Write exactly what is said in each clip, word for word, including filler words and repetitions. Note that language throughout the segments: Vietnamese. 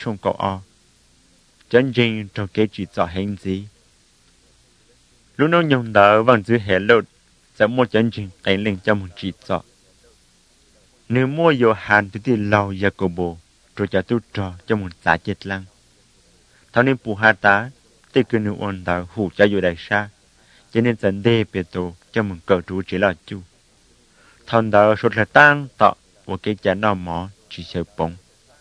trong cậu o chân trình trong cái chỉ cho hành gì lúc nó nhung đỡ bằng dưới hệ lột sẽ mua chân trình đánh lên cho một chỉ cho nếu mua vô hàn thì thì lâu giờ cổ bộ rồi cho tôi trò cho một giá chết lăng thao nên bù hà tá thì cứ nếu ôn đỡ hủ cho vô đại xa cho nên dẫn đề bề tổ cho một cờ trú chỉ là chú thằng đỡ sốt là tăng tạo một cái chả nào mỏ chỉ sợ bóng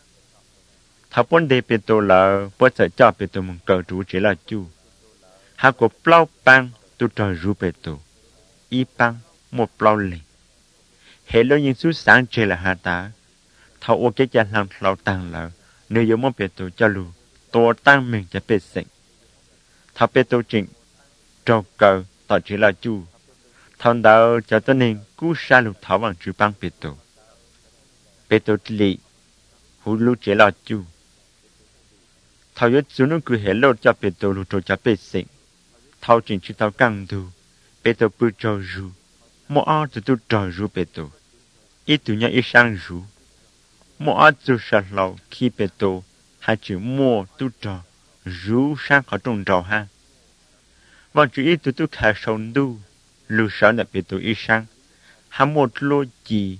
thằng bốn đề bề tổ là bớt sợ cho bề tổ một cờ trú chỉ là chú hà có plau băng tôi trò rú bề tổ y băng một plau lì hệ lối những số sáng chơi là hà tá thầu ô cái cha làm lâu tăng là nếu giống một bề tổ cho lù tổ tăng mình cho bề sịnh thầu bề tổ chỉnh trâu cờ tỏ chỉ là chú thằng đạo cho tôi nên cú sa lục thảo bằng chữ băng bề tổ bề tổ lì hú lú chỉ là chú thầu yếu chú nó cứ hệ lối cho bề tổ lù trâu cho bề sịnh thầu chỉnh chữ thầu căng đu bề tổ bự trâu rú mỗi ai tụi tôi trò rú bề tổ ít tụi nhau ít sang rú mỗi ai tụi sợ lâu khi bề tổ hai chữ mua tụi trò rú sang khỏi trong trò ha và chữ ít tụi tôi khá sống đu lưu sợ là bề tổ ít sang hai một lô gì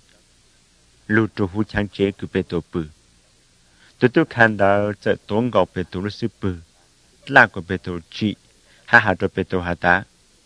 lưu trò hú chán chế của bề tổ bự tụi tôi khán đạo sẽ tốn gạo bề tổ sư bự là của bề tổ trị ha ha cho bề tổ hà tá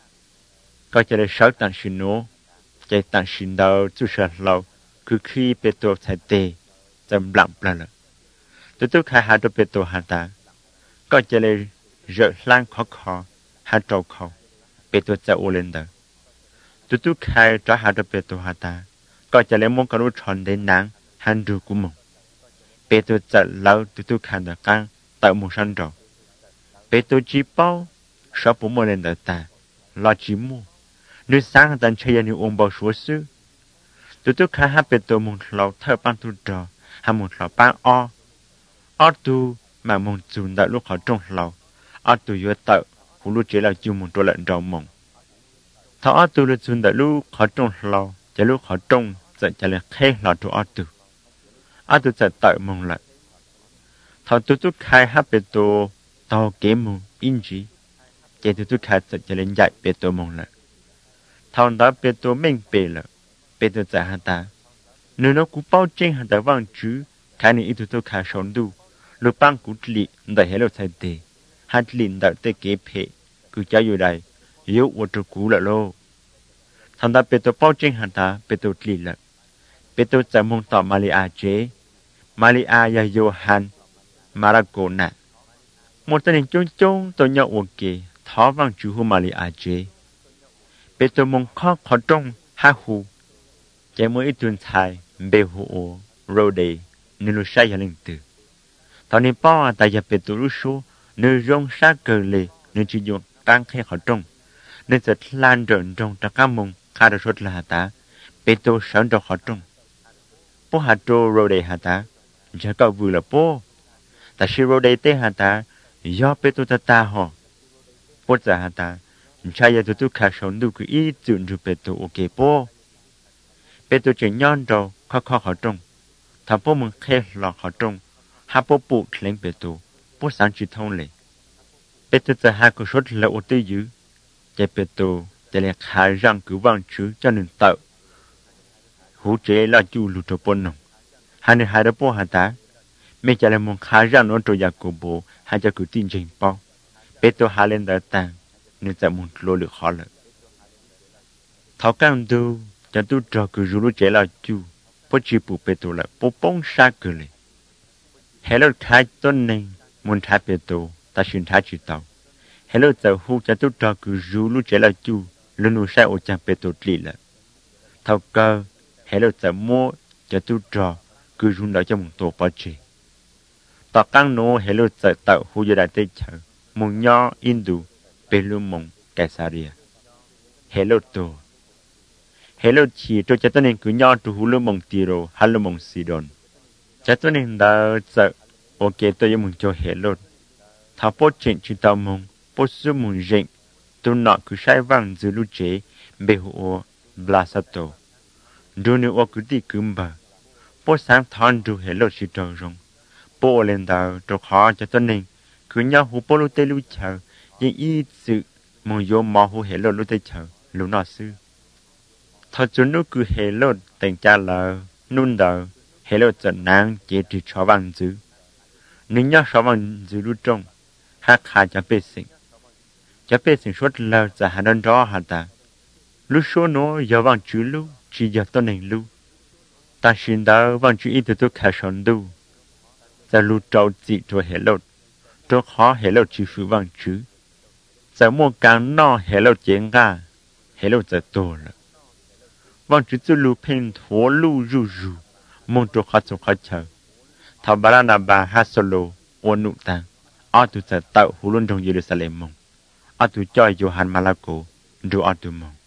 có cho để sáu tàn sinh nô chạy tàn sinh đầu chú sợ lâu cứ khi bê tô thay tê dầm lặng bla lợ tôi tôi khai hạ cho bê tô hà ta có cho để rỡ lan khó khó hạ trâu khó bê tô chạy ô lên đó tôi tôi khai cho hạ cho bê tô hà ta có cho để mong có lúc tròn đến nắng hành rù của mình bê tô chạy lâu tôi tôi khai được căng tạo một sân trò bê tô chỉ bao sáu bốn mươi lên đó ta lo chỉ mua nếu sáng tận chơi như ông bảo số sư tụi tôi khai hát về tổ một lầu thơ ban tu trò hay một lầu ban o o tu mà một chùn đã lúc họ trong lầu o tu vừa tự hú lúc chế là chùn một trò lợn rau mỏng thọ o tu lúc chùn đã lúc họ trong lầu chỉ lúc họ trong giờ chỉ là khe lò cho o tu o tu sẽ tự mong lại thọ tụi tôi khai hát về tổ tàu kế mù in gì chỉ tụi tôi khai sẽ chỉ lên dạy về tổ mong lại thằng đó về tổ mình về了bây giờ在汉达，nếu nó cũng bao trên汉达vang chữ, cái này ít tôi khai sống đủ, lúc bang cũng chỉ để hết lúc thay thế, hai chỉ để tới kế phê, cứ choอยู่đây, yếu ở chỗ cũ là lô. Thằng đó bây giờ bao trên汉达, bây giờ chỉ là, bây giờ在mong tỏ Malia chế, Malia ya Johan, Maragona, một tên hình chung chung tôi nhớ ok, tháo vang chữ của Malia chế, bây giờ mong khó khó trong hai hù. Chỉ mỗi ít tuần thay bê hồ rô đề nên lúc sai giờ linh tử. Thằng này bao tại giờ bê tổ lúc số nơi rong sát cờ lệ nên chỉ dùng tăng khe khỏi trong nên sẽ lan rộng trong tất cả mông khá được sốt là hạt tá bê tổ sống trong khỏi trong. Bố hạt trô rô đề hạt tá giờ cậu vừa là bố tại khi rô đề tê hạt tá do bê tổ ta ta họ bố giả hạt tá sai giờ tụi tôi khá sống đủ cái ý tưởng rồi bê tổ ok bố bê tôi chỉ nhon rồi khó khó khó trong thằng bố mình khe lọ khó trong hai bố bụ lên bê tôi bố sáng chỉ thông lệ bê tôiจะhai cái số là ô tô dữ chạy bê tôi chạy lại khai răng cứ vang chữ cho nên tạo hú chế là chú lụt cho bồn nồng hai người hai đứa bố hai tá mấy chạy lại muốn khai răng nó trôi ra cổ bộ hai cho cứ tin trình bao bê tôi hai lên đỡ tàng nên chạy muốn lô lực khó lợi tháo căng đu cho tôi cho cứ rú chế là chú bố chỉ bù bê tổ lại bố bông xa cử lệ hello thái tôn này muốn thái bê tổ ta xin thái chỉ tàu hello giờ hú cho tôi cho cứ rú chế là chú luôn luôn sai ô chẳng bê tổ lì là thao cơ hello giờ mua cho tôi cho cứ rú đó cho một tổ bao chế tao căng nô hello giờ tạo hú giờ đại tây chờ mông nho indu bê luôn mông Caesarea hello tổ hello chỉ cho cho tôi nên cứ nhau từ hulu mong tiro halu mong sidon cho tôi nên đã sợ ok tôi yêu mong cho hello thảo bố chuyện chỉ tao mong bố sư mong rịnh tôi nọ cứ sai vang dưới lúc chế bê hộ blasato đôi nữ ô cứ đi cứ mbờ bố sáng thon ru hello chỉ trâu rong bộ lên đầu trục khó cho tôi nên cứ nhau hú bộ lúc tê lúc chờ nhưng ý sự mong vô mò hú hệ lộ lúc tê chờ lúc nào sư thật chú nó cứ hệ lộ tình cha lờ nôn đầu hệ lộ trận nang chỉ chỉ cho bằng dữ nếu nhau cho bằng dữ lúc trong hát khá cho bê sinh cho bê sinh suốt lờ za hà đơn đó hà ta lúc số nó giờ bằng chữ lúc chỉ giờ tôi nên lúc ta xin đó bằng chữ ít tôi khá sống đủ za lúc trâu chỉ cho hệ lộ cho khó hệ lộ chỉ phụ bằng chữ za mua càng no hệ lộ chén ga hệ lộ za tổ了bằng chữ cho lúc phên thua lúc ru ru mong cho khó cho khó chờ thảo bà na bà ha solo ôn nụ tang ở tu za tạo hulu trong Jerusalem mong ở tu cho Johann Malako do ở tu mong